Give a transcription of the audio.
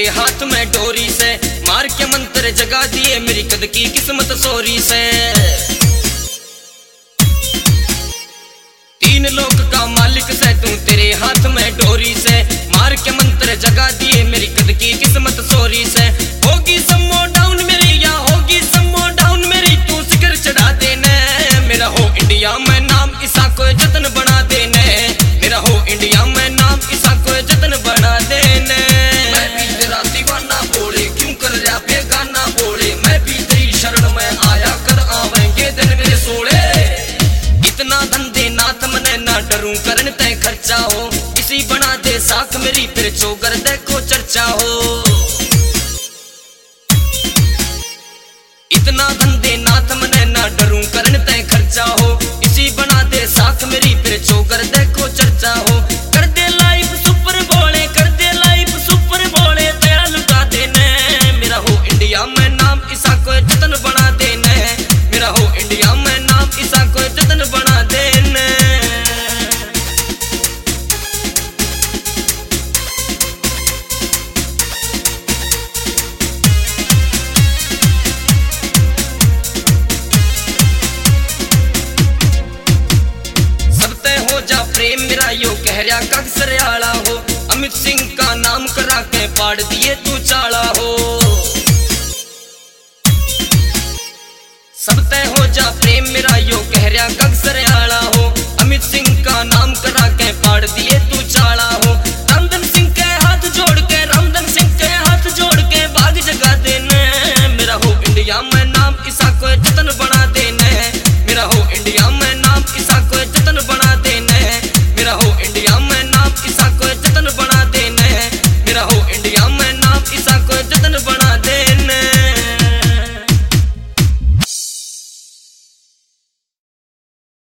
तेरे हाथ में डोरी से, मार के मंत्र जगा दिए मेरी कद की किस्मत सोरी से। तीन लोक का मालिक से तू, तेरे हाथ में डोरी से, मार के मंत्र जगा दिए मेरी कद की किस्मत सोरी से। होगी समो डाउन मेरी या होगी समो डाउन मेरी, तू शिखर चढ़ा देने मेरा हो इंडिया में नाम, ईसा को जतन बना देने मेरा हो इंडिया में नाम, ईसा को जतन बना देने। मैं भी तेरा दीवाना बोले, क्यों कर रहा बेगाना बोले, मैं भी तेरी शरण में आया कर आवेंगे दिन मेरे सोले। इतना धंधे नाथ मने ना डरूं करन तय खर्चा हो, इसी बना दे साख मेरी फिर चौगर देखो चर्चा हो। इतना धंधे नाथ मने ना डरूं करन तय खर्चा हो, इसी बना दे साख मेरी फिर चौगर देखो चर्चा हो। कर दे लाइफ सुपर बोले, कर दे लाइफ सुपर बोले, तेरा लुटा देने मेरा हो इंडिया में नाम, ईसा को जतन बना देने मेरा हो इंडिया में नाम, ईसा को जतन बना देने। प्रेम मेरा यो कह रहा कगसरियाला हो, अमित सिंह का नाम करा के पाड़ दिए तू चाला हो। सब तय हो जा प्रेम मेरा यो कह रहा कगसरियाला हो, अमित सिंह का नाम करा के पाड़ दिए